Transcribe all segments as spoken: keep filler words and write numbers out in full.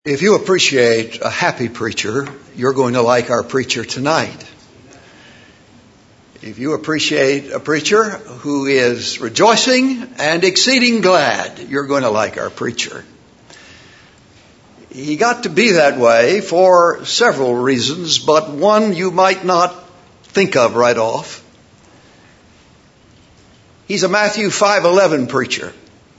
If you appreciate a happy preacher, you're going to like our preacher tonight. If you appreciate a preacher who is rejoicing and exceeding glad, you're going to like our preacher. He got to be that way for several reasons, but one you might not think of right off. He's a Matthew five eleven preacher.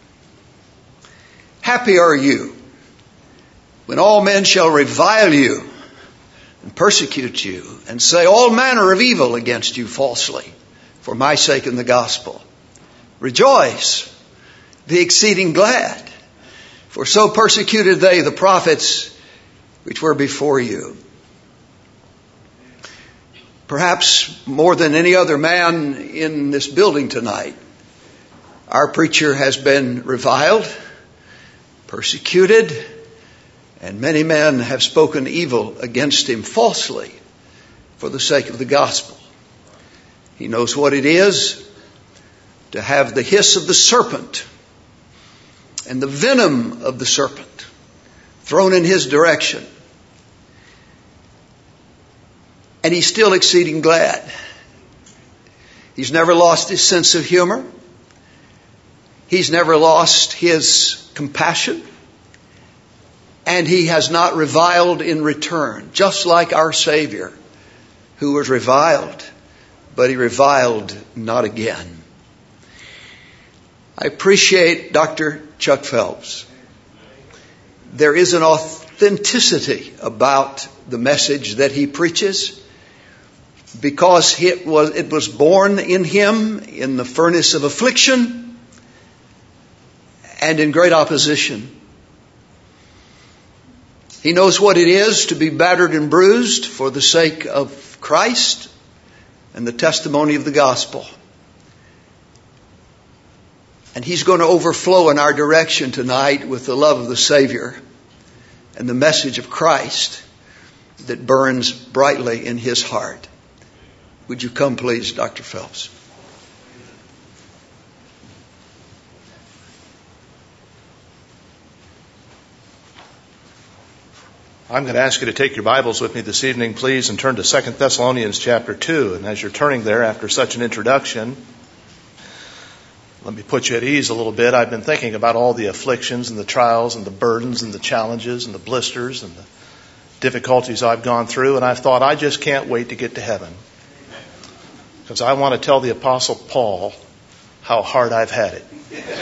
Happy are you when all men shall revile you and persecute you and say all manner of evil against you falsely for my sake and the gospel. Rejoice, be exceeding glad, for so persecuted they the prophets which were before you. Perhaps more than any other man in this building tonight, our preacher has been reviled, persecuted, and many men have spoken evil against him falsely for the sake of the gospel. He knows what it is to have the hiss of the serpent and the venom of the serpent thrown in his direction. And he's still exceeding glad. He's never lost his sense of humor. He's never lost his compassion. And he has not reviled in return, just like our Savior, who was reviled, but he reviled not again. I appreciate Doctor Chuck Phelps. There is an authenticity about the message that he preaches because it was, it was born in him in the furnace of affliction and in great opposition. He knows what it is to be battered and bruised for the sake of Christ and the testimony of the gospel. And he's going to overflow in our direction tonight with the love of the Savior and the message of Christ that burns brightly in his heart. Would you come, please, Doctor Phelps? I'm going to ask you to take your Bibles with me this evening, please, and turn to Second Thessalonians chapter two. And as you're turning there after such an introduction, let me put you at ease a little bit. I've been thinking about all the afflictions and the trials and the burdens and the challenges and the blisters and the difficulties I've gone through, and I've thought I just can't wait to get to heaven. Because I want to tell the Apostle Paul how hard I've had it.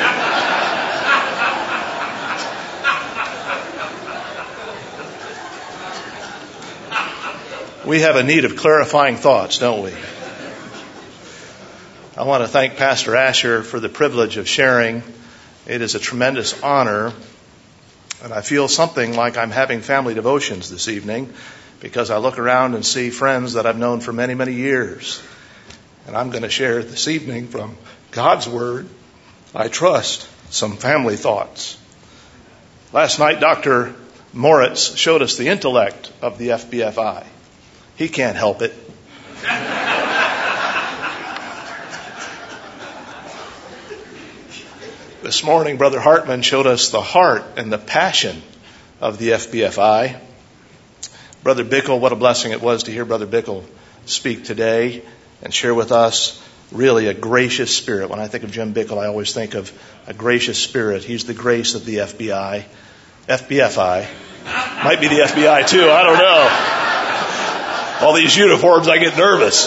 We have a need of clarifying thoughts, don't we? I want to thank Pastor Asher for the privilege of sharing. It is a tremendous honor, and I feel something like I'm having family devotions this evening because I look around and see friends that I've known for many, many years. And I'm going to share this evening from God's Word, I trust, some family thoughts. Last night, Doctor Moritz showed us the intellect of the F B F I. He can't help it. This morning, Brother Hartman showed us the heart and the passion of the F B F I. Brother Bickle, what a blessing it was to hear Brother Bickle speak today and share with us really a gracious spirit. When I think of Jim Bickle, I always think of a gracious spirit. He's the grace of the F B I. F B F I. Might be the F B I too, I don't know. All these uniforms, I get nervous.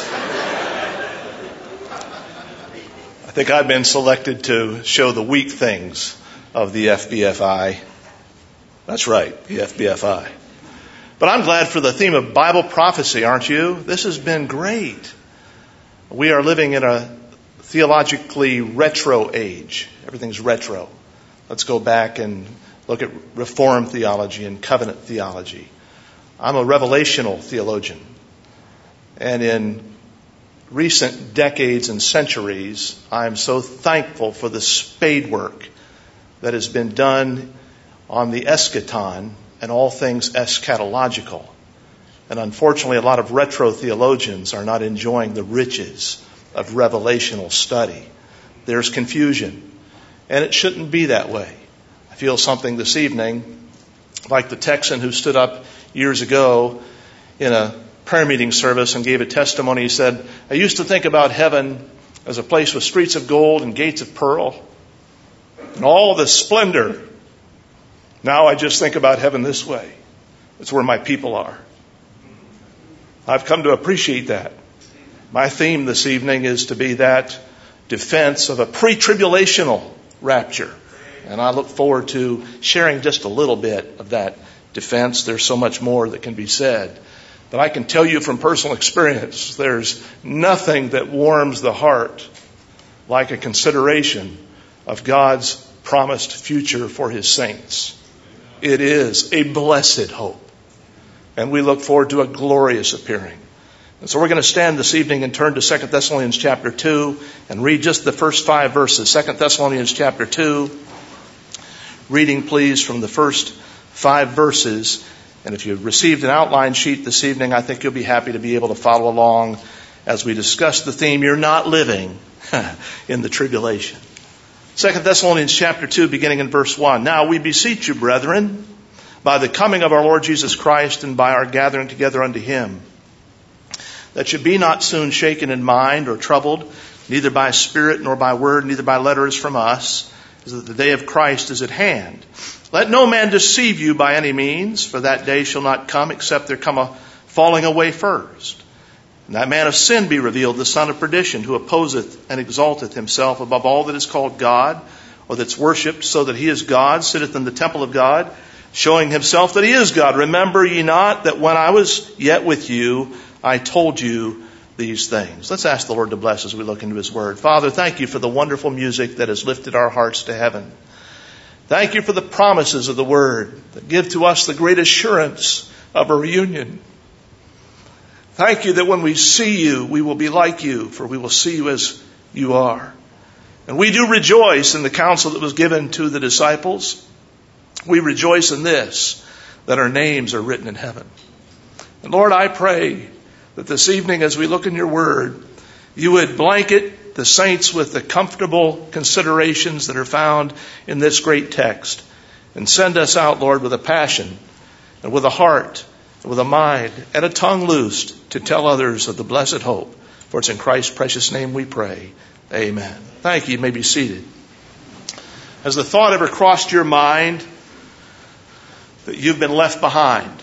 I think I've been selected to show the weak things of the F B F I. That's right, the F B F I. But I'm glad for the theme of Bible prophecy, aren't you? This has been great. We are living in a theologically retro age. Everything's retro. Let's go back and look at Reformed theology and covenant theology. I'm a revelational theologian. And in recent decades and centuries, I'm so thankful for the spade work that has been done on the eschaton and all things eschatological. And unfortunately, a lot of retro theologians are not enjoying the riches of revelational study. There's confusion. And it shouldn't be that way. I feel something this evening like the Texan who stood up years ago in a prayer meeting service and gave a testimony. He said, I used to think about heaven as a place with streets of gold and gates of pearl and all the splendor. Now I just think about heaven this way. It's where my people are. I've come to appreciate that. My theme this evening is to be that defense of a pre-tribulational rapture. And I look forward to sharing just a little bit of that defense. There's so much more that can be said. But I can tell you from personal experience, there's nothing that warms the heart like a consideration of God's promised future for His saints. It is a blessed hope. And we look forward to a glorious appearing. And so we're going to stand this evening and turn to Second Thessalonians chapter two and read just the first five verses. Second Thessalonians chapter two. Reading, please, from the first five verses. And if you've received an outline sheet this evening, I think you'll be happy to be able to follow along as we discuss the theme, You're Not Living in the Tribulation. Second Thessalonians chapter two, beginning in verse one. Now we beseech you, brethren, by the coming of our Lord Jesus Christ and by our gathering together unto Him, that you be not soon shaken in mind or troubled, neither by spirit nor by word, neither by letters from us, as that the day of Christ is at hand. Let no man deceive you by any means, for that day shall not come except there come a falling away first. And that man of sin be revealed, the son of perdition, who opposeth and exalteth himself above all that is called God, or that's worshipped, so that he is God, sitteth in the temple of God, showing himself that he is God. Remember ye not that when I was yet with you, I told you these things. Let's ask the Lord to bless as we look into His Word. Father, thank you for the wonderful music that has lifted our hearts to heaven. Thank you for the promises of the Word that give to us the great assurance of a reunion. Thank you that when we see you, we will be like you, for we will see you as you are. And we do rejoice in the counsel that was given to the disciples. We rejoice in this, that our names are written in heaven. And Lord, I pray that this evening as we look in your word, you would blanket the saints with the comfortable considerations that are found in this great text. And send us out, Lord, with a passion and with a heart and with a mind and a tongue loosed to tell others of the blessed hope. For it's in Christ's precious name we pray. Amen. Thank you. You may be seated. Has the thought ever crossed your mind that you've been left behind?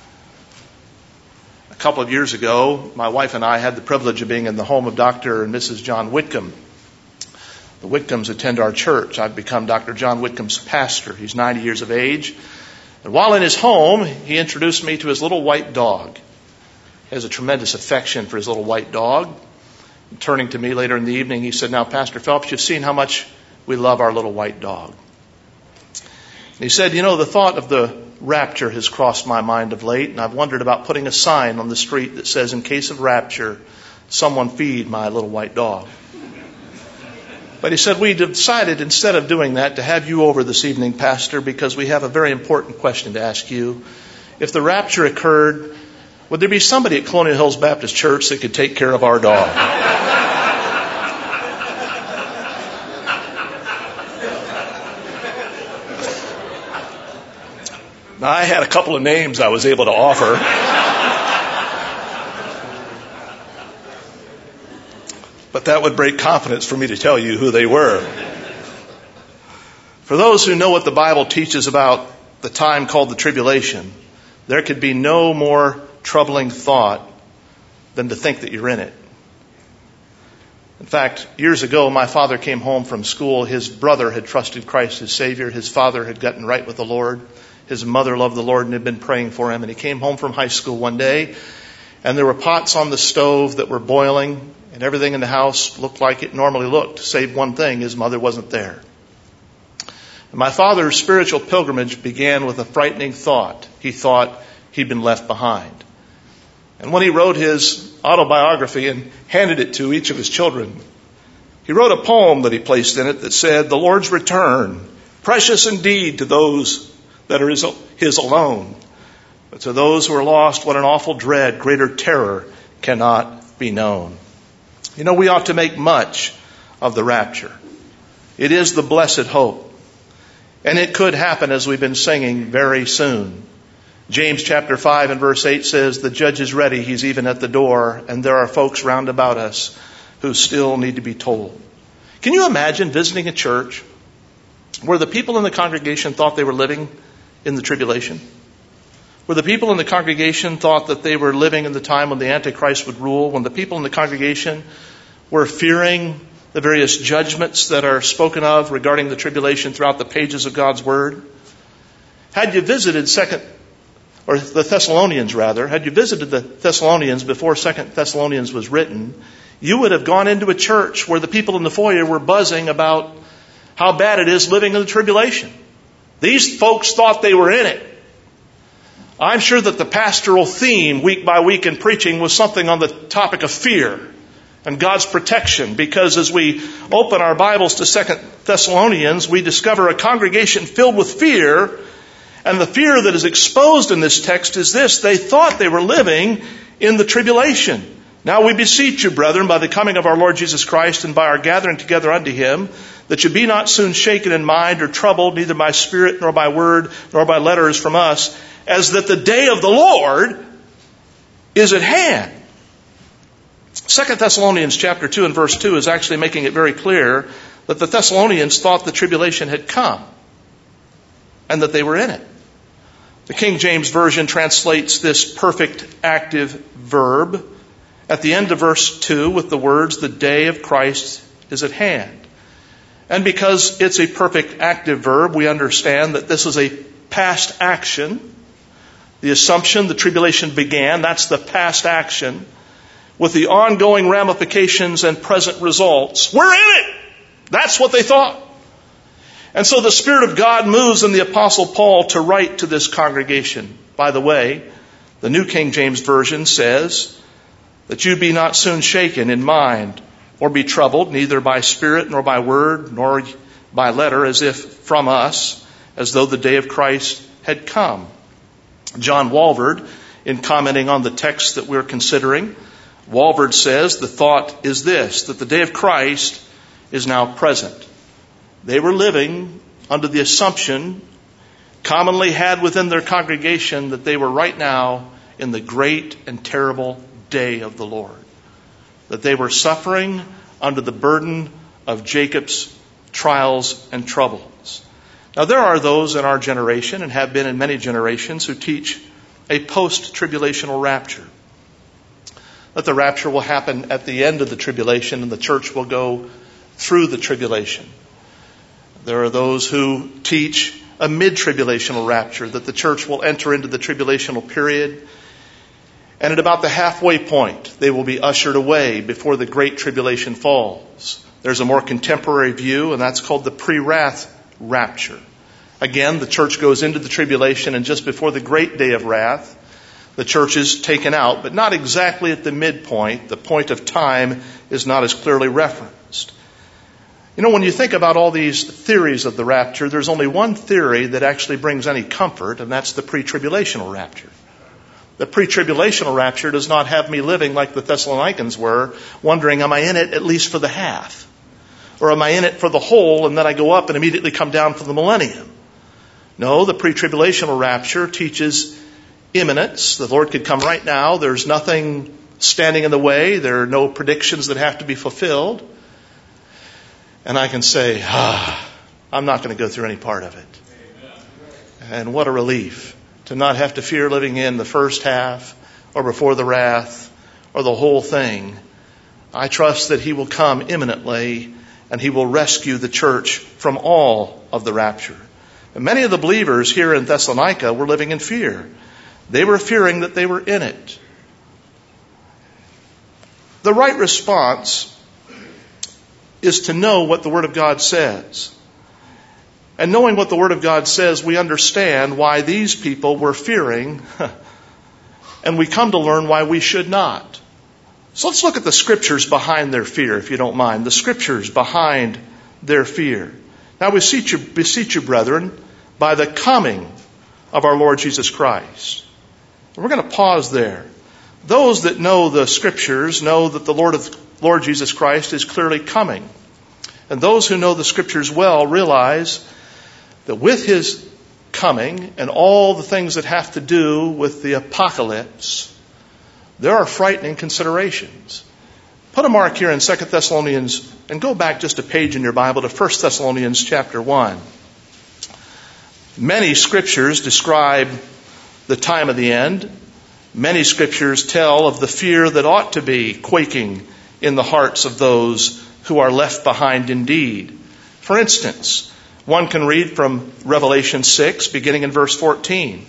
A couple of years ago, my wife and I had the privilege of being in the home of Doctor and Missus John Whitcomb. The Whitcombs attend our church. I've become Doctor John Whitcomb's pastor. He's ninety years of age. And while in his home, he introduced me to his little white dog. He has a tremendous affection for his little white dog. And turning to me later in the evening, he said, now, Pastor Phelps, you've seen how much we love our little white dog. And he said, you know, the thought of the rapture has crossed my mind of late, and I've wondered about putting a sign on the street that says, in case of rapture, someone feed my little white dog. But he said, we decided instead of doing that to have you over this evening, Pastor, because we have a very important question to ask you. If the rapture occurred, would there be somebody at Colonial Hills Baptist Church that could take care of our dog? Now, I had a couple of names I was able to offer. But that would break confidence for me to tell you who they were. For those who know what the Bible teaches about the time called the tribulation, there could be no more troubling thought than to think that you're in it. In fact, years ago, my father came home from school. His brother had trusted Christ as Savior. His father had gotten right with the Lord. His mother loved the Lord and had been praying for him. And he came home from high school one day, and there were pots on the stove that were boiling, and everything in the house looked like it normally looked, save one thing: his mother wasn't there. And my father's spiritual pilgrimage began with a frightening thought. He thought he'd been left behind. And when he wrote his autobiography and handed it to each of his children, he wrote a poem that he placed in it that said, "The Lord's return, precious indeed to those that are his alone. But to those who are lost, what an awful dread, greater terror cannot be known." You know, we ought to make much of the rapture. It is the blessed hope. And it could happen, as we've been singing, very soon. James chapter five and verse eight says, the judge is ready, he's even at the door, and there are folks round about us who still need to be told. Can you imagine visiting a church where the people in the congregation thought they were living in the tribulation? Where the people in the congregation thought that they were living in the time when the Antichrist would rule, when the people in the congregation were fearing the various judgments that are spoken of regarding the tribulation throughout the pages of God's Word? Had you visited second, or the Thessalonians rather, had you visited the Thessalonians before Second Thessalonians was written, you would have gone into a church where the people in the foyer were buzzing about how bad it is living in the tribulation. These folks thought they were in it. I'm sure that the pastoral theme week by week in preaching was something on the topic of fear and God's protection, because as we open our Bibles to Second Thessalonians, we discover a congregation filled with fear, and the fear that is exposed in this text is this: they thought they were living in the tribulation. Now we beseech you, brethren, by the coming of our Lord Jesus Christ and by our gathering together unto him, that you be not soon shaken in mind or troubled, neither by spirit nor by word nor by letters from us, as that the day of the Lord is at hand. Second Thessalonians chapter two and verse two is actually making it very clear that the Thessalonians thought the tribulation had come and that they were in it. The King James Version translates this perfect active verb at the end of verse two with the words, the day of Christ is at hand. And because it's a perfect active verb, we understand that this is a past action. The assumption the tribulation began, that's the past action, with the ongoing ramifications and present results. We're in it! That's what they thought. And so the Spirit of God moves in the Apostle Paul to write to this congregation. By the way, the New King James Version says that you be not soon shaken in mind or be troubled, neither by spirit nor by word nor by letter, as if from us, as though the day of Christ had come. John Walvoord, in commenting on the text that we're considering, Walvoord says the thought is this, that the day of Christ is now present. They were living under the assumption commonly had within their congregation that they were right now in the great and terrible day of the Lord. That they were suffering under the burden of Jacob's trials and troubles. Now there are those in our generation, and have been in many generations, who teach a post-tribulational rapture. That the rapture will happen at the end of the tribulation and the church will go through the tribulation. There are those who teach a mid-tribulational rapture, that the church will enter into the tribulational period, and at about the halfway point, they will be ushered away before the great tribulation falls. There's a more contemporary view, and that's called the pre-wrath rapture. Again, the church goes into the tribulation, and just before the great day of wrath, the church is taken out, but not exactly at the midpoint. The point of time is not as clearly referenced. You know, when you think about all these theories of the rapture, there's only one theory that actually brings any comfort, and that's the pre-tribulational rapture. The pre-tribulational rapture does not have me living like the Thessalonians were, wondering, am I in it at least for the half? Or am I in it for the whole, and then I go up and immediately come down for the millennium? No, the pre-tribulational rapture teaches imminence. The Lord could come right now. There's nothing standing in the way. There are no predictions that have to be fulfilled. And I can say, ah, I'm not going to go through any part of it. Amen. And what a relief to not have to fear living in the first half or before the wrath or the whole thing. I trust that He will come imminently and He will rescue the church from all of the rapture. And many of the believers here in Thessalonica were living in fear. They were fearing that they were in it. The right response is to know what the Word of God says. And knowing what the Word of God says, we understand why these people were fearing, and we come to learn why we should not. So let's look at the Scriptures behind their fear, if you don't mind. The Scriptures behind their fear. Now we beseech you, beseech you, brethren, by the coming of our Lord Jesus Christ. And we're going to pause there. Those that know the Scriptures know that the Lord of Lord Jesus Christ is clearly coming. And those who know the Scriptures well realize that with his coming and all the things that have to do with the apocalypse, there are frightening considerations. Put a mark here in Second Thessalonians and go back just a page in your Bible to First Thessalonians chapter one. Many scriptures describe the time of the end. Many scriptures tell of the fear that ought to be quaking in the hearts of those who are left behind indeed. For instance, one can read from Revelation six, beginning in verse fourteen.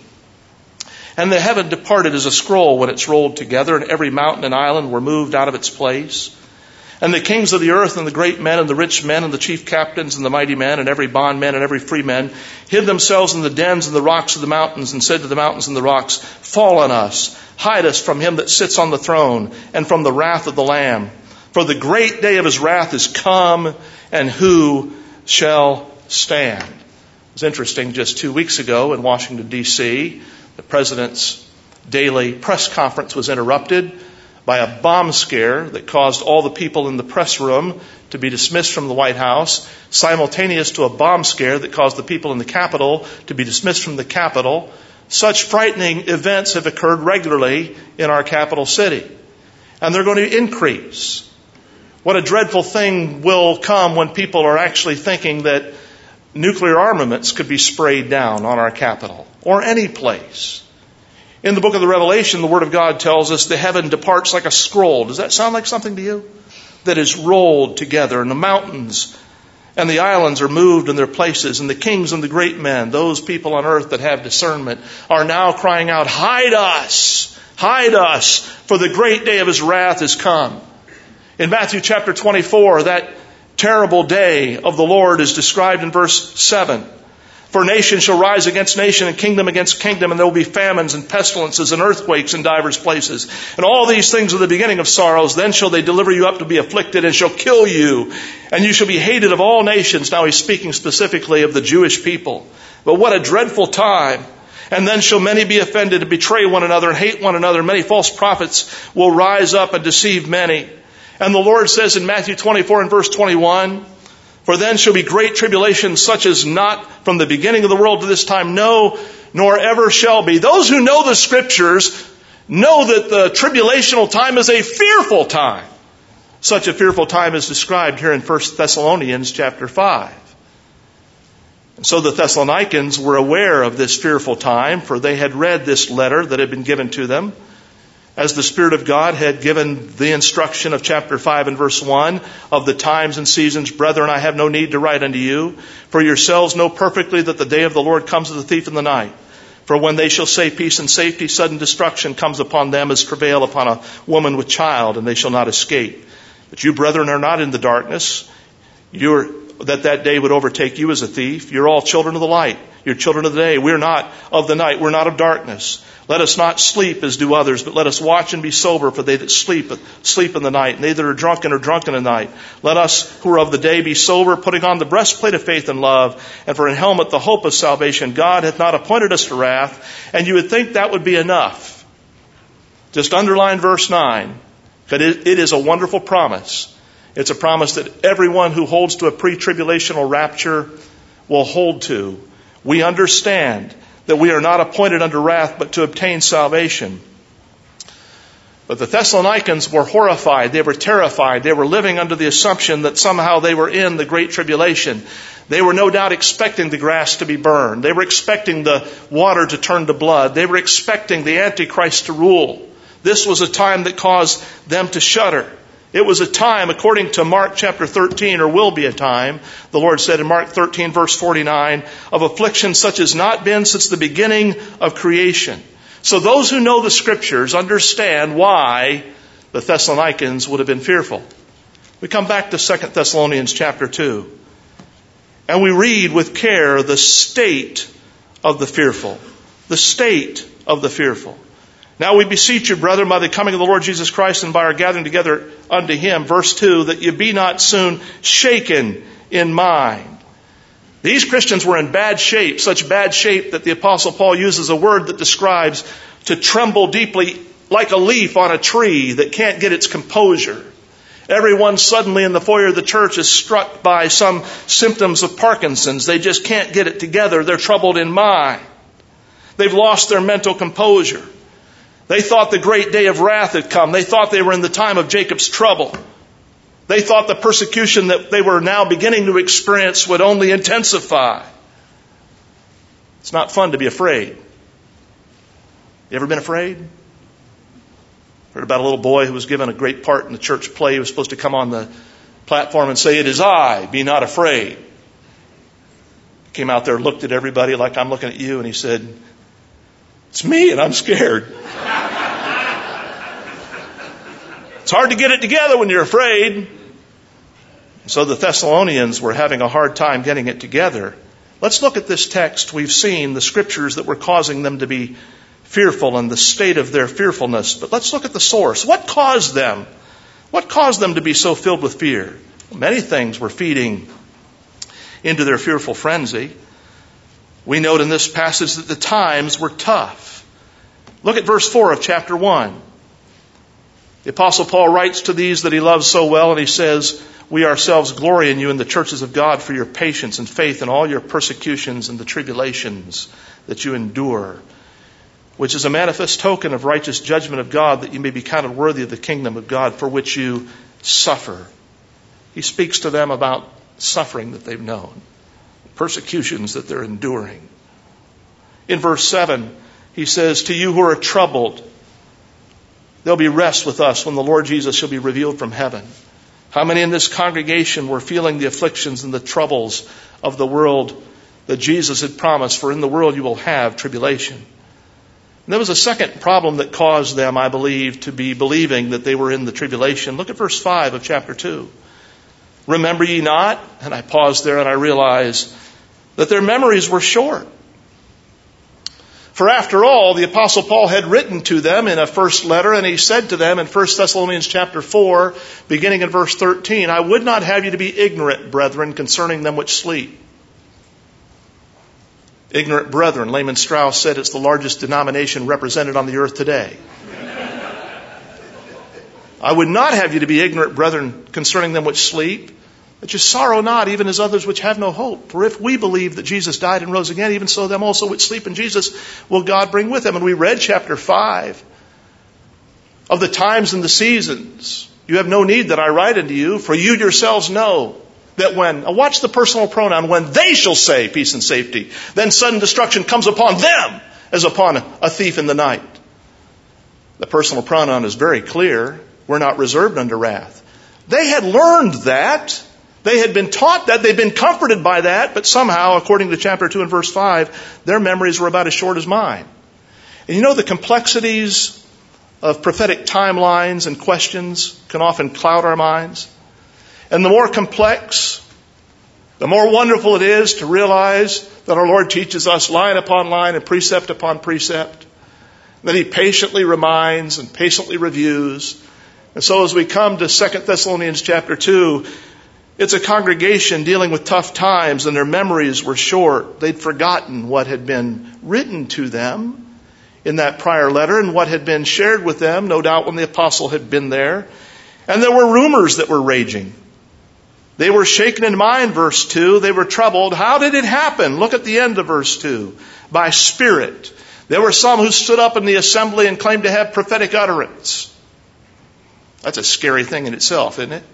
And the heaven departed as a scroll when it's rolled together, and every mountain and island were moved out of its place. And the kings of the earth and the great men and the rich men and the chief captains and the mighty men and every bondman and every free man hid themselves in the dens and the rocks of the mountains and said to the mountains and the rocks, fall on us, hide us from him that sits on the throne and from the wrath of the Lamb. For the great day of his wrath is come, and who shall stand? It was interesting, just two weeks ago in Washington, D C, the president's daily press conference was interrupted by a bomb scare that caused all the people in the press room to be dismissed from the White House, simultaneous to a bomb scare that caused the people in the Capitol to be dismissed from the Capitol. Such frightening events have occurred regularly in our capital city, and they're going to increase. What a dreadful thing will come when people are actually thinking that nuclear armaments could be sprayed down on our capital or any place. In the book of the Revelation, the Word of God tells us the heaven departs like a scroll. Does that sound like something to you? That is rolled together, and the mountains and the islands are moved in their places, and the kings and the great men, those people on earth that have discernment, are now crying out, hide us, hide us, for the great day of his wrath is come. In Matthew chapter twenty-four, that terrible day of the Lord is described in verse seven. For nation shall rise against nation and kingdom against kingdom, and there will be famines and pestilences and earthquakes in divers places. And all these things are the beginning of sorrows. Then shall they deliver you up to be afflicted and shall kill you. And you shall be hated of all nations. Now he's speaking specifically of the Jewish people. But what a dreadful time. And then shall many be offended and betray one another and hate one another. Many false prophets will rise up and deceive many. And the Lord says in Matthew twenty-four and verse twenty-one, for then shall be great tribulation, such as not from the beginning of the world to this time, no, nor ever shall be. Those who know the Scriptures know that the tribulational time is a fearful time. Such a fearful time is described here in First Thessalonians chapter five. And so the Thessalonians were aware of this fearful time, for they had read this letter that had been given to them, as the Spirit of God had given the instruction of chapter five and verse one of the times and seasons. Brethren, I have no need to write unto you, for yourselves know perfectly that the day of the Lord comes as a thief in the night. For when they shall say peace and safety, sudden destruction comes upon them as travail upon a woman with child, and they shall not escape. But you, brethren, are not in the darkness, you're, that that day would overtake you as a thief. You're all children of the light. You're children of the day. We're not of the night. We're not of darkness. Let us not sleep as do others, but let us watch and be sober, for they that sleep, sleep in the night, and they that are drunken are drunk in the night. Let us who are of the day be sober, putting on the breastplate of faith and love, and for an helmet the hope of salvation. God hath not appointed us to wrath, and you would think that would be enough. Just underline verse nine, but it, it is a wonderful promise. It's a promise that everyone who holds to a pre-tribulational rapture will hold to. We understand that we are not appointed unto wrath, but to obtain salvation. But the Thessalonians were horrified. They were terrified. They were living under the assumption that somehow they were in the great tribulation. They were no doubt expecting the grass to be burned. They were expecting the water to turn to blood. They were expecting the Antichrist to rule. This was a time that caused them to shudder. It was a time, according to Mark chapter thirteen, or will be a time, the Lord said in Mark thirteen verse forty-nine, of affliction such as not been since the beginning of creation. So those who know the Scriptures understand why the Thessalonians would have been fearful. We come back to Second Thessalonians chapter two, and we read with care the state of the fearful. The state of the fearful. Now we beseech you, brethren, by the coming of the Lord Jesus Christ and by our gathering together unto him, verse two, that you be not soon shaken in mind. These Christians were in bad shape, such bad shape that the Apostle Paul uses a word that describes to tremble deeply like a leaf on a tree that can't get its composure. Everyone suddenly in the foyer of the church is struck by some symptoms of Parkinson's. They just can't get it together. They're troubled in mind. They've lost their mental composure. They thought the great day of wrath had come. They thought they were in the time of Jacob's trouble. They thought the persecution that they were now beginning to experience would only intensify. It's not fun to be afraid. You ever been afraid? Heard about a little boy who was given a great part in the church play. He was supposed to come on the platform and say, "It is I, be not afraid." He came out there, looked at everybody like I'm looking at you, and he said, "It's me, and I'm scared." It's hard to get it together when you're afraid. So the Thessalonians were having a hard time getting it together. Let's look at this text. We've seen the scriptures that were causing them to be fearful and the state of their fearfulness. But let's look at the source. What caused them? What caused them to be so filled with fear? Many things were feeding into their fearful frenzy. We note in this passage that the times were tough. Look at verse four of chapter one. The Apostle Paul writes to these that he loves so well, and he says, "We ourselves glory in you in the churches of God for your patience and faith in all your persecutions and the tribulations that you endure, which is a manifest token of righteous judgment of God, that you may be counted worthy of the kingdom of God for which you suffer." He speaks to them about suffering that they've known, persecutions that they're enduring. In verse seven, he says, "To you who are troubled, there'll be rest with us when the Lord Jesus shall be revealed from heaven." How many in this congregation were feeling the afflictions and the troubles of the world that Jesus had promised? For in the world you will have tribulation. And there was a second problem that caused them, I believe, to be believing that they were in the tribulation. Look at verse five of chapter two. "Remember ye not?" And I paused there and I realized that their memories were short. For after all, the Apostle Paul had written to them in a first letter, and he said to them in First Thessalonians chapter four, beginning in verse thirteen, "I would not have you to be ignorant, brethren, concerning them which sleep." Ignorant brethren, Lehman Strauss said, it's the largest denomination represented on the earth today. "I would not have you to be ignorant, brethren, concerning them which sleep, that you sorrow not, even as others which have no hope. For if we believe that Jesus died and rose again, even so them also which sleep in Jesus will God bring with him." And we read chapter five of the times and the seasons. "You have no need that I write unto you, for you yourselves know that when," now watch the personal pronoun, "when they shall say peace and safety, then sudden destruction comes upon them as upon a thief in the night." The personal pronoun is very clear. We're not reserved unto wrath. They had learned that. They had been taught that. They'd been comforted by that. But somehow, according to chapter two and verse five, their memories were about as short as mine. And you know, the complexities of prophetic timelines and questions can often cloud our minds. And the more complex, the more wonderful it is to realize that our Lord teaches us line upon line and precept upon precept. That he patiently reminds and patiently reviews. And so as we come to Second Thessalonians chapter two, it's a congregation dealing with tough times, and their memories were short. They'd forgotten what had been written to them in that prior letter and what had been shared with them, no doubt when the apostle had been there. And there were rumors that were raging. They were shaken in mind, verse two. They were troubled. How did it happen? Look at the end of verse two. By spirit. There were some who stood up in the assembly and claimed to have prophetic utterance. That's a scary thing in itself, isn't it?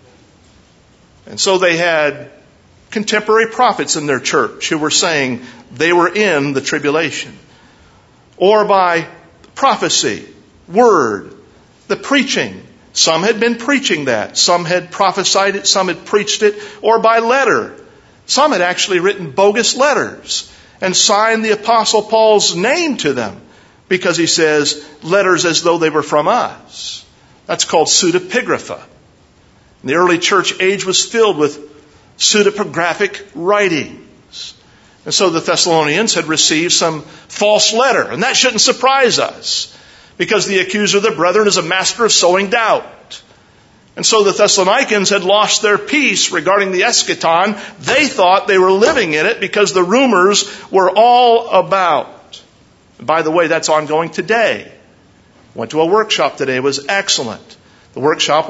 And so they had contemporary prophets in their church who were saying they were in the tribulation. Or by prophecy, word, the preaching. Some had been preaching that. Some had prophesied it. Some had preached it. Or by letter. Some had actually written bogus letters and signed the Apostle Paul's name to them because he says letters as though they were from us. That's called pseudepigrapha. The early church age was filled with pseudepigraphic writings. And so the Thessalonians had received some false letter. And that shouldn't surprise us, because the accuser of the brethren is a master of sowing doubt. And so the Thessalonians had lost their peace regarding the eschaton. They thought they were living in it because the rumors were all about. And by the way, that's ongoing today. Went to a workshop today. It was excellent. The workshop was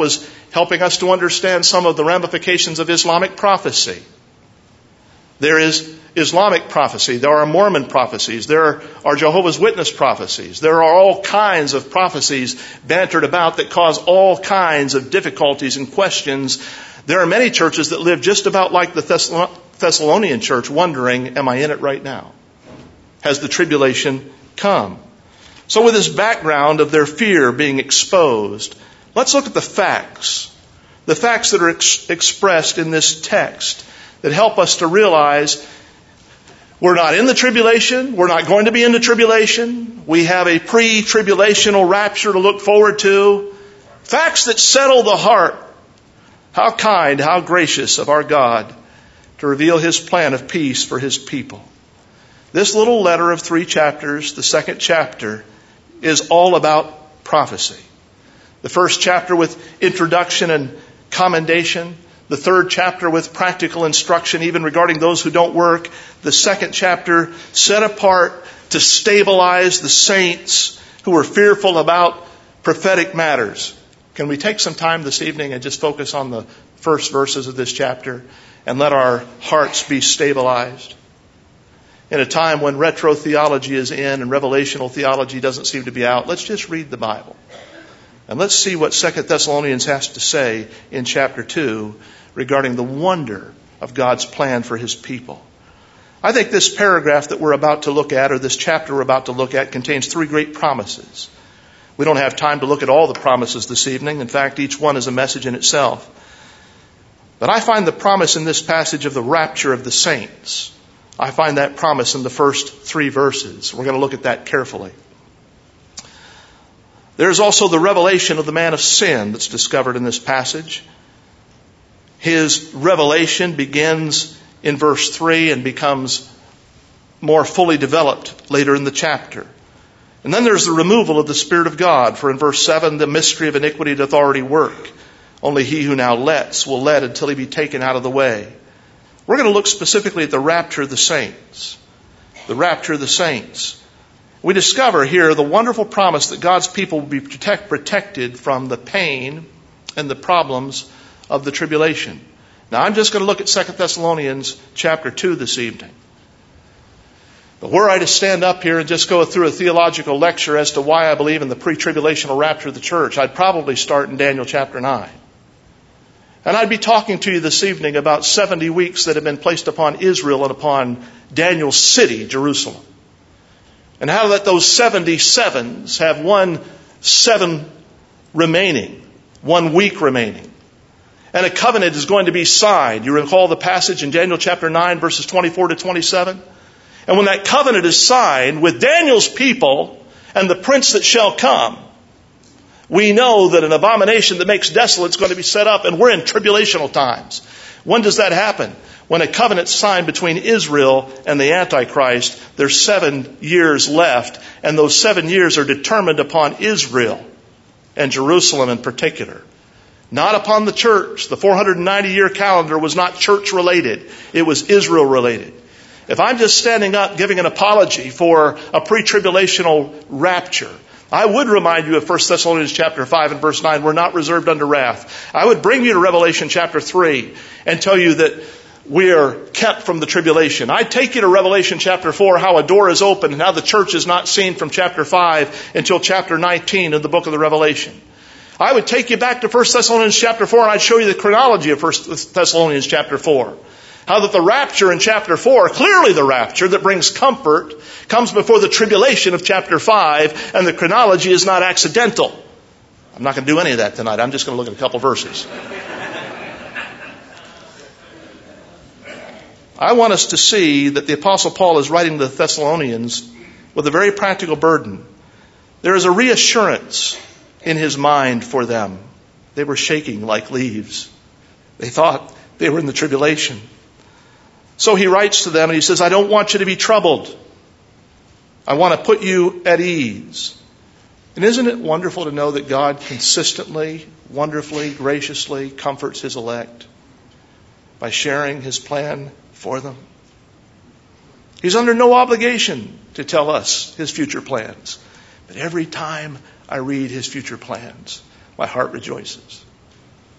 helping us to understand some of the ramifications of Islamic prophecy. There is Islamic prophecy. There are Mormon prophecies. There are Jehovah's Witness prophecies. There are all kinds of prophecies bantered about that cause all kinds of difficulties and questions. There are many churches that live just about like the Thessalonian church, wondering, am I in it right now? Has the tribulation come? So with this background of their fear being exposed, let's look at the facts. The facts that are ex- expressed in this text that help us to realize we're not in the tribulation. We're not going to be in the tribulation. We have a pre-tribulational rapture to look forward to. Facts that settle the heart. How kind, how gracious of our God to reveal His plan of peace for His people. This little letter of three chapters, the second chapter, is all about prophecy. The first chapter with introduction and commendation. The third chapter with practical instruction, even regarding those who don't work. The second chapter set apart to stabilize the saints who are fearful about prophetic matters. Can we take some time this evening and just focus on the first verses of this chapter and let our hearts be stabilized? In a time when retro theology is in and revelational theology doesn't seem to be out, let's just read the Bible. And let's see what Second Thessalonians has to say in chapter two regarding the wonder of God's plan for His people. I think this paragraph that we're about to look at, or this chapter we're about to look at, contains three great promises. We don't have time to look at all the promises this evening. In fact, each one is a message in itself. But I find the promise in this passage of the rapture of the saints. I find that promise in the first three verses. We're going to look at that carefully. There's also the revelation of the man of sin that's discovered in this passage. His revelation begins in verse three and becomes more fully developed later in the chapter. And then there's the removal of the Spirit of God. For in verse seven, the mystery of iniquity doth already work. Only he who now lets will let until he be taken out of the way. We're going to look specifically at the rapture of the saints. The rapture of the saints. We discover here the wonderful promise that God's people will be protect, protected from the pain and the problems of the tribulation. Now I'm just going to look at Second Thessalonians chapter two this evening. But were I to stand up here and just go through a theological lecture as to why I believe in the pre-tribulational rapture of the church, I'd probably start in Daniel chapter nine. And I'd be talking to you this evening about seventy weeks that have been placed upon Israel and upon Daniel's city, Jerusalem. And how that those seventy sevens have one seven remaining, one week remaining. And a covenant is going to be signed. You recall the passage in Daniel chapter nine, verses twenty-four to twenty-seven? And when that covenant is signed with Daniel's people and the prince that shall come, we know that an abomination that makes desolate is going to be set up, and we're in tribulational times. When does that happen? When a covenant's signed between Israel and the Antichrist, there's seven years left, and those seven years are determined upon Israel and Jerusalem in particular. Not upon the church. The four hundred ninety year calendar was not church related. It was Israel related. If I'm just standing up giving an apology for a pre-tribulational rapture, I would remind you of First Thessalonians chapter five and verse nine, we're not reserved unto wrath. I would bring you to Revelation chapter three and tell you that we are kept from the tribulation. I'd take you to Revelation chapter four, how a door is opened and how the church is not seen from chapter five until chapter nineteen of the book of the Revelation. I would take you back to First Thessalonians chapter four and I'd show you the chronology of First Thessalonians chapter four. How that the rapture in chapter four, clearly the rapture that brings comfort, comes before the tribulation of chapter five, and the chronology is not accidental. I'm not going to do any of that tonight. I'm just going to look at a couple verses. I want us to see that the Apostle Paul is writing to the Thessalonians with a very practical burden. There is a reassurance in his mind for them. They were shaking like leaves. They thought they were in the tribulation. So he writes to them and he says, I don't want you to be troubled. I want to put you at ease. And isn't it wonderful to know that God consistently, wonderfully, graciously comforts His elect by sharing His plan for them? He's under no obligation to tell us His future plans. But every time I read His future plans, my heart rejoices.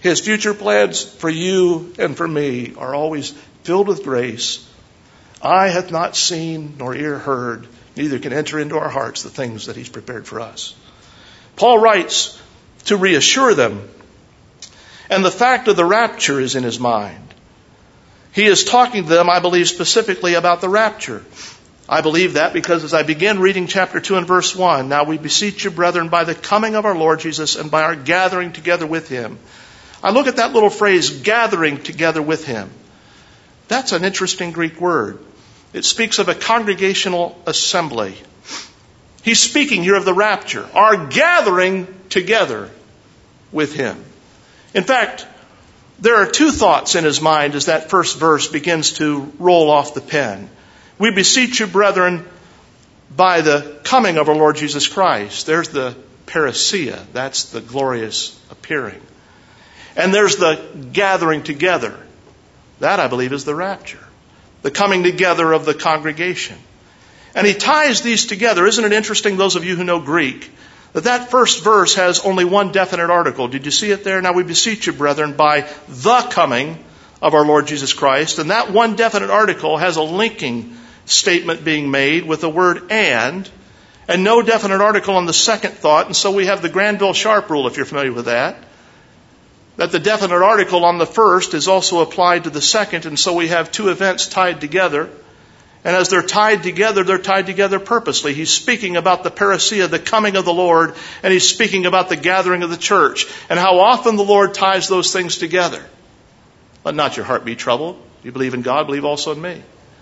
His future plans for you and for me are always filled with grace. Eye hath not seen nor ear heard, neither can enter into our hearts the things that He's prepared for us. Paul writes to reassure them, and the fact of the rapture is in his mind. He is talking to them, I believe, specifically about the rapture. I believe that because as I begin reading chapter two and verse one, now we beseech you, brethren, by the coming of our Lord Jesus and by our gathering together with Him. I look at that little phrase, gathering together with Him. That's an interesting Greek word. It speaks of a congregational assembly. He's speaking here of the rapture, our gathering together with Him. In fact, there are two thoughts in his mind as that first verse begins to roll off the pen. We beseech you, brethren, by the coming of our Lord Jesus Christ. There's the parousia. That's the glorious appearing. And there's the gathering together. That, I believe, is the rapture. The coming together of the congregation. And he ties these together. Isn't it interesting, those of you who know Greek, that that first verse has only one definite article. Did you see it there? Now we beseech you, brethren, by the coming of our Lord Jesus Christ. And that one definite article has a linking statement being made with the word and, and no definite article on the second thought. And so we have the Granville-Sharp rule, if you're familiar with that, that the definite article on the first is also applied to the second. And so we have two events tied together. And as they're tied together, they're tied together purposely. He's speaking about the parousia, the coming of the Lord, and he's speaking about the gathering of the church, and how often the Lord ties those things together. Let not your heart be troubled. You believe in God, believe also in me.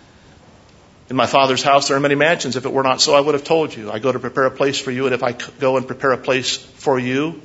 In my Father's house there are many mansions. If it were not so, I would have told you. I go to prepare a place for you, and if I go and prepare a place for you,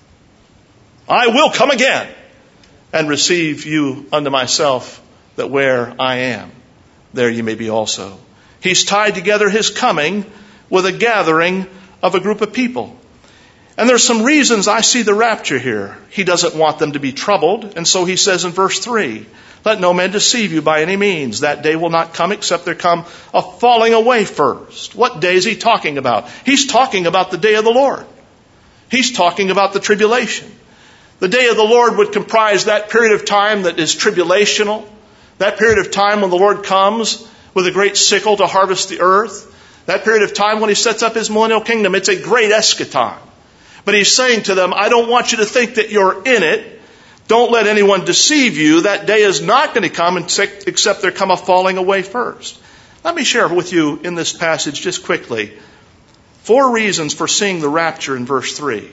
I will come again and receive you unto myself, that where I am, there you may be also. He's tied together his coming with a gathering of a group of people. And there's some reasons I see the rapture here. He doesn't want them to be troubled. And so he says in verse three, let no man deceive you by any means. That day will not come except there come a falling away first. What day is he talking about? He's talking about the day of the Lord. He's talking about the tribulation. The day of the Lord would comprise that period of time that is tribulational. That period of time when the Lord comes with a great sickle to harvest the earth. That period of time when He sets up His millennial kingdom. It's a great eschaton. But He's saying to them, I don't want you to think that you're in it. Don't let anyone deceive you. That day is not going to come except there come a falling away first. Let me share with you in this passage just quickly four reasons for seeing the rapture in verse three.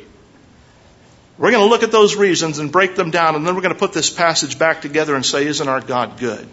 We're going to look at those reasons and break them down, and then we're going to put this passage back together and say, isn't our God good?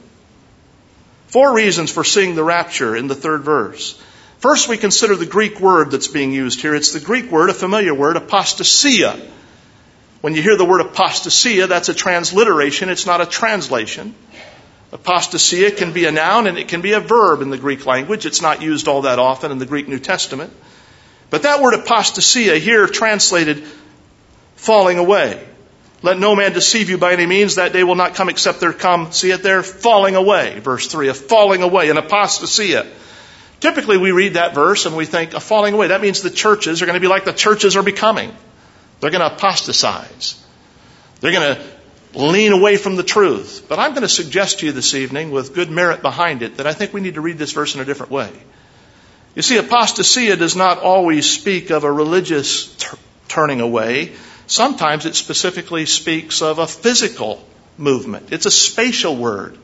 Four reasons for seeing the rapture in the third verse. First, we consider the Greek word that's being used here. It's the Greek word, a familiar word, apostasia. When you hear the word apostasia, that's a transliteration. It's not a translation. Apostasia can be a noun and it can be a verb in the Greek language. It's not used all that often in the Greek New Testament. But that word apostasia here translated falling away. Let no man deceive you by any means. That day will not come except there come, see it there, falling away. Verse three, a falling away, an apostasia. Typically we read that verse and we think, a falling away. That means the churches are going to be like the churches are becoming. They're going to apostatize. They're going to lean away from the truth. But I'm going to suggest to you this evening, with good merit behind it, that I think we need to read this verse in a different way. You see, apostasia does not always speak of a religious t- turning away. Sometimes it specifically speaks of a physical movement. It's a spatial word.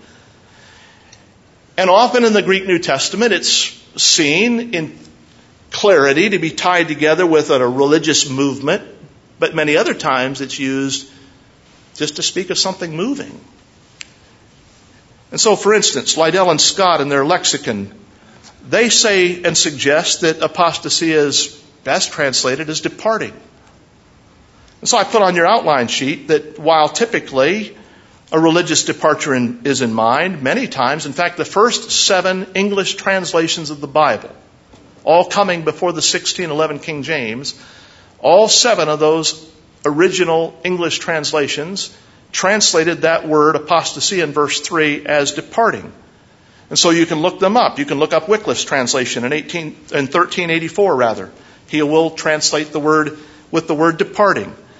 And often in the Greek New Testament, it's seen in clarity to be tied together with a religious movement. But many other times it's used just to speak of something moving. And so, for instance, Liddell and Scott in their lexicon, they say and suggest that apostasy is best translated as departing. And so I put on your outline sheet that while typically a religious departure in, is in mind, many times, in fact, the first seven English translations of the Bible, all coming before the sixteen eleven King James, all seven of those original English translations translated that word apostasy in verse three as departing. And so you can look them up. You can look up Wycliffe's translation in eighteen in thirteen eighty-four rather. He will translate the word with the word departing.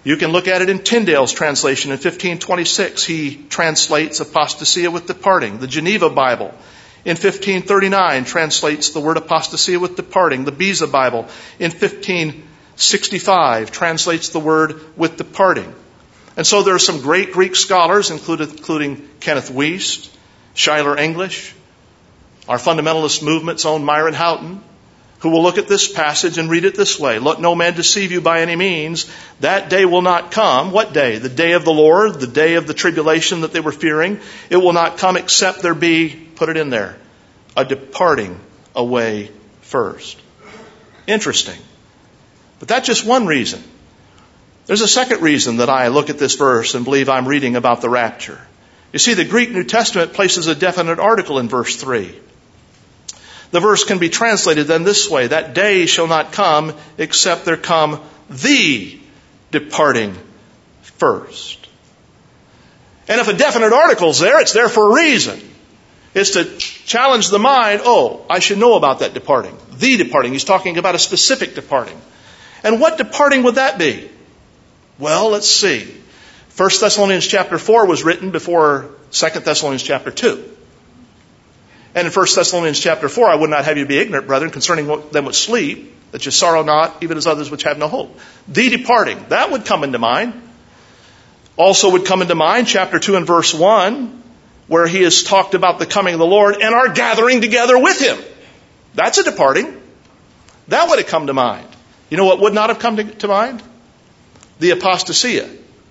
You can look at it in Tyndale's translation in fifteen twenty-six. He translates apostasia with departing. The Geneva Bible in fifteen thirty-nine translates the word apostasia with departing. The Beza Bible in fifteen sixty-five translates the word with departing. And so there are some great Greek scholars, including Kenneth Wuest, Schuyler English, our fundamentalist movement's own Myron Houghton, who will look at this passage and read it this way. Let no man deceive you by any means. That day will not come. What day? The day of the Lord, the day of the tribulation that they were fearing. It will not come except there be, put it in there, a departing away first. Interesting. But that's just one reason. There's a second reason that I look at this verse and believe I'm reading about the rapture. You see, the Greek New Testament places a definite article in verse three. The verse can be translated then this way: that day shall not come except there come the departing first. And if a definite article's there, it's there for a reason. It's to challenge the mind. Oh, I should know about that departing. The departing. He's talking about a specific departing. And what departing would that be? Well, let's see. First Thessalonians chapter four was written before Second Thessalonians chapter two. And in First Thessalonians chapter four, I would not have you be ignorant, brethren, concerning them which sleep, that you sorrow not, even as others which have no hope. The departing, that would come into mind. Also would come into mind chapter two and verse one, where he has talked about the coming of the Lord and our gathering together with him. That's a departing. That would have come to mind. You know what would not have come to, to mind? The apostasia.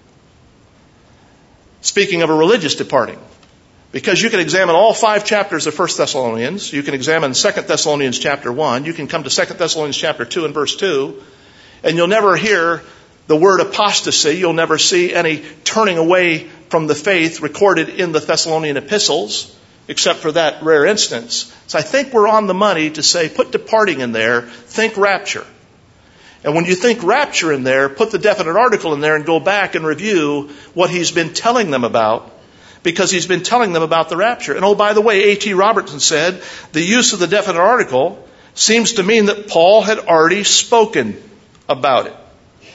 Speaking of a religious departing. Because you can examine all five chapters of First Thessalonians. You can examine Second Thessalonians chapter one. You can come to Second Thessalonians chapter two and verse two. And you'll never hear the word apostasy. You'll never see any turning away from the faith recorded in the Thessalonian epistles, except for that rare instance. So I think we're on the money to say, put departing in there, think rapture. And when you think rapture in there, put the definite article in there and go back and review what he's been telling them about, because he's been telling them about the rapture. And oh, by the way, A T Robertson said the use of the definite article seems to mean that Paul had already spoken about it.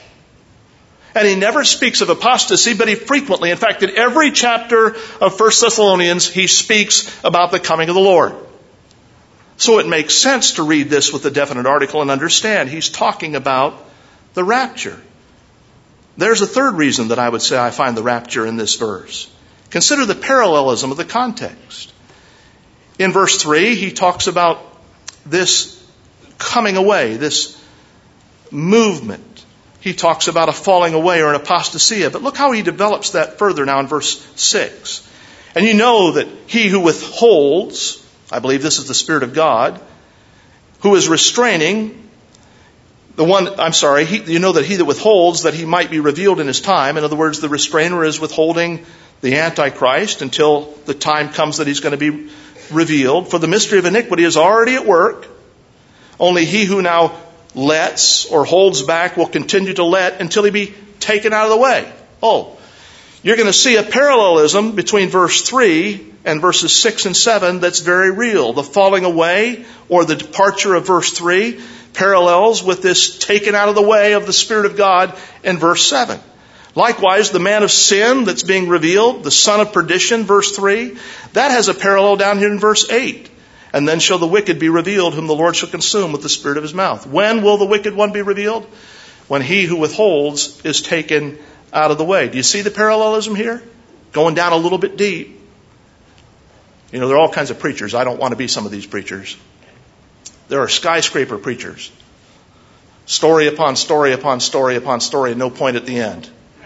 And he never speaks of apostasy, but he frequently, in fact, in every chapter of First Thessalonians, he speaks about the coming of the Lord. So it makes sense to read this with a definite article and understand he's talking about the rapture. There's a third reason that I would say I find the rapture in this verse. Consider the parallelism of the context. In verse three, he talks about this coming away, this movement. He talks about a falling away or an apostasia. But look how he develops that further now in verse six. And you know that he who withholds, I believe this is the Spirit of God, who is restraining the one, I'm sorry, he, you know that he that withholds, that he might be revealed in his time. In other words, the restrainer is withholding the Antichrist until the time comes that he's going to be revealed. For the mystery of iniquity is already at work. Only he who now lets or holds back will continue to let until he be taken out of the way. Oh, you're going to see a parallelism between verse three and verses six and seven that's very real. The falling away or the departure of verse three parallels with this taken out of the way of the Spirit of God in verse seven. Likewise, the man of sin that's being revealed, the son of perdition, verse three, that has a parallel down here in verse eight. And then shall the wicked be revealed, whom the Lord shall consume with the spirit of his mouth. When will the wicked one be revealed? When he who withholds is taken out of the way. Do you see the parallelism here? Going down a little bit deep. You know, there are all kinds of preachers. I don't want to be some of these preachers. There are skyscraper preachers. Story upon story upon story upon story, no point at the end.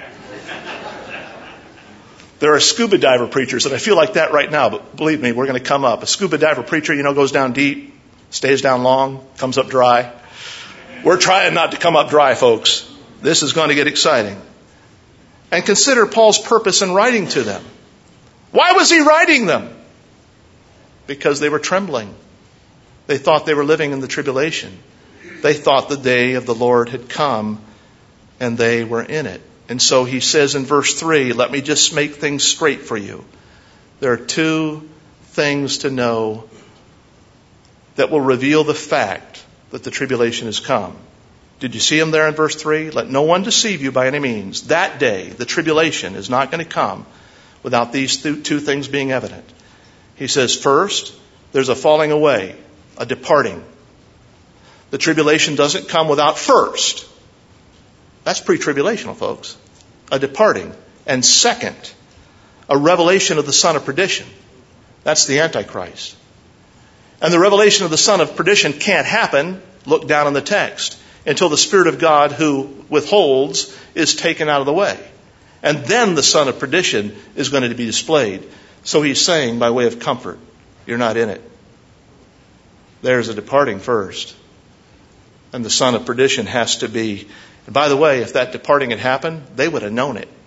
There are scuba diver preachers, and I feel like that right now, but believe me, we're going to come up. A scuba diver preacher, you know, goes down deep, stays down long, comes up dry. We're trying not to come up dry, folks. This is going to get exciting. And consider Paul's purpose in writing to them. Why was he writing them? Because they were trembling. They thought they were living in the tribulation. They thought the day of the Lord had come, and they were in it. And so he says in verse three, let me just make things straight for you. There are two things to know that will reveal the fact that the tribulation has come. Did you see him there in verse three? Let no one deceive you by any means. That day, the tribulation, is not going to come without these two things being evident. He says, first, there's a falling away, a departing. The tribulation doesn't come without first. That's pre-tribulational, folks. A departing. And second, a revelation of the son of perdition. That's the Antichrist. And the revelation of the son of perdition can't happen, look down in the text, until the Spirit of God who withholds is taken out of the way. And then the son of perdition is going to be displayed. So he's saying, by way of comfort, you're not in it. There's a departing first. And the son of perdition has to be. And by the way, if that departing had happened, they would have known it.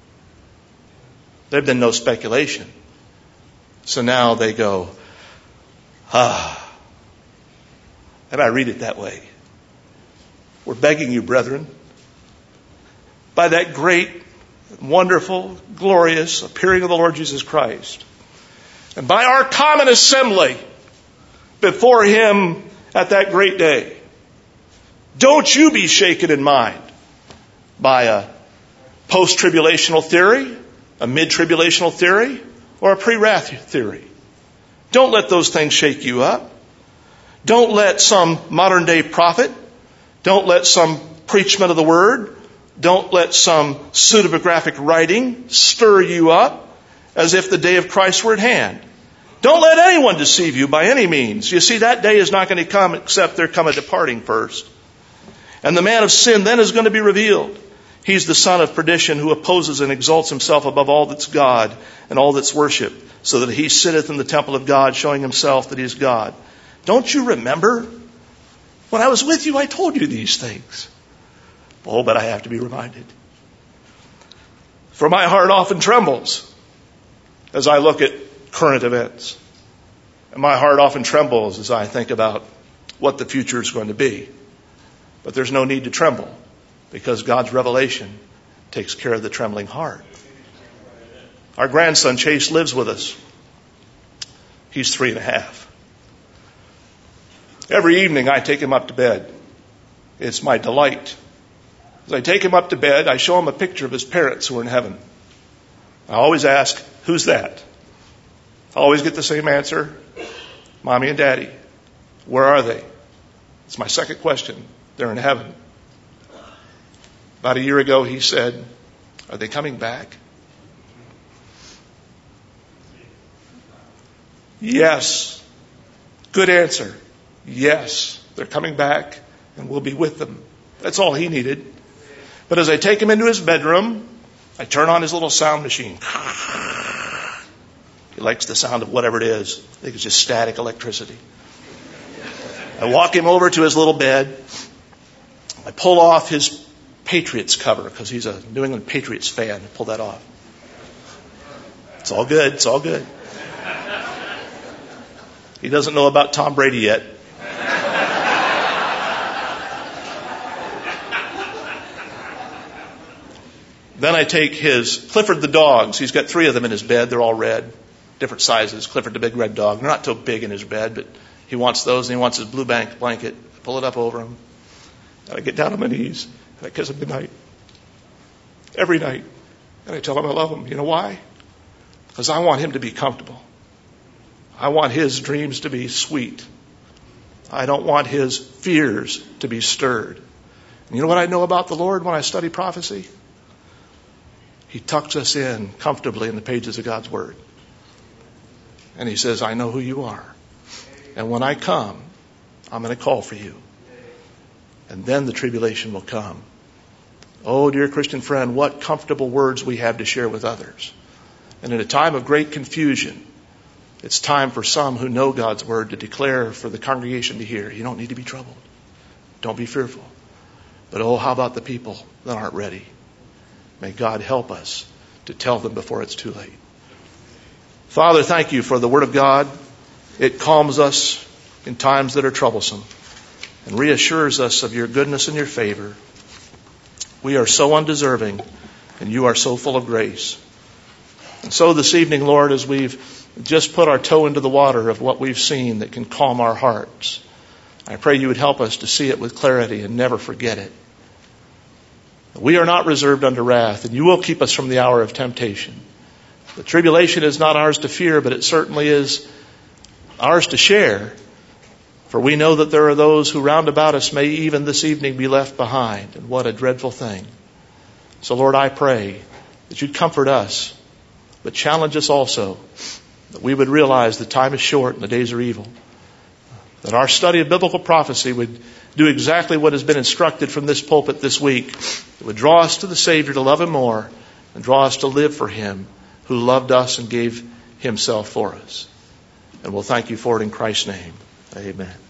There'd been no speculation. So now they go, ah. And I read it that way. We're begging you, brethren, by that great, wonderful, glorious appearing of the Lord Jesus Christ, and by our common assembly before him at that great day, don't you be shaken in mind by a post-tribulational theory, a mid-tribulational theory, or a pre-wrath theory. Don't let those things shake you up. Don't let some modern-day prophet, don't let some preachment of the word, don't let some pseudepigraphic writing stir you up as if the day of Christ were at hand. Don't let anyone deceive you by any means. You see, that day is not going to come except there come a departing first. And the man of sin then is going to be revealed. He's the son of perdition who opposes and exalts himself above all that's God and all that's worship, so that he sitteth in the temple of God, showing himself that he is God. Don't you remember? When I was with you, I told you these things. Oh, but I have to be reminded. For my heart often trembles as I look at current events. And my heart often trembles as I think about what the future is going to be. But there's no need to tremble, because God's revelation takes care of the trembling heart. Our grandson Chase lives with us. He's three and a half. Every evening I take him up to bed. It's my delight. As I take him up to bed, I show him a picture of his parents who are in heaven. I always ask, who's that? I always get the same answer. Mommy and Daddy. Where are they? It's my second question. They're in heaven. About a year ago, he said, are they coming back? Yes. Good answer. Yes, they're coming back and we'll be with them. That's all he needed. But as I take him into his bedroom, I turn on his little sound machine. He likes the sound of whatever it is. I think it's just static electricity. I walk him over to his little bed. I pull off his Patriots cover, because he's a New England Patriots fan. I pull that off. It's all good. It's all good. He doesn't know about Tom Brady yet. Then I take his Clifford the dogs. He's got three of them in his bed. They're all red, different sizes. Clifford the big red dog. They're not so big in his bed, but he wants those, and he wants his blue bank blanket. I pull it up over him. And I get down on my knees, and I kiss him goodnight. Every night. And I tell him I love him. You know why? Because I want him to be comfortable. I want his dreams to be sweet. I don't want his fears to be stirred. And you know what I know about the Lord when I study prophecy? He tucks us in comfortably in the pages of God's Word. And he says, I know who you are. And when I come, I'm going to call for you. And then the tribulation will come. Oh, dear Christian friend, what comfortable words we have to share with others. And in a time of great confusion, it's time for some who know God's Word to declare for the congregation to hear. You don't need to be troubled. Don't be fearful. But oh, how about the people that aren't ready? May God help us to tell them before it's too late. Father, thank you for the Word of God. It calms us in times that are troublesome and reassures us of your goodness and your favor. We are so undeserving, and you are so full of grace. And so this evening, Lord, as we've just put our toe into the water of what we've seen that can calm our hearts, I pray you would help us to see it with clarity and never forget it. We are not reserved unto wrath, and you will keep us from the hour of temptation. The tribulation is not ours to fear, but it certainly is ours to share. For we know that there are those who round about us may even this evening be left behind. And what a dreadful thing. So Lord, I pray that you'd comfort us, but challenge us also, that we would realize the time is short and the days are evil. That our study of biblical prophecy would do exactly what has been instructed from this pulpit this week. It would draw us to the Savior to love him more and draw us to live for him who loved us and gave himself for us. And we'll thank you for it in Christ's name. Amen.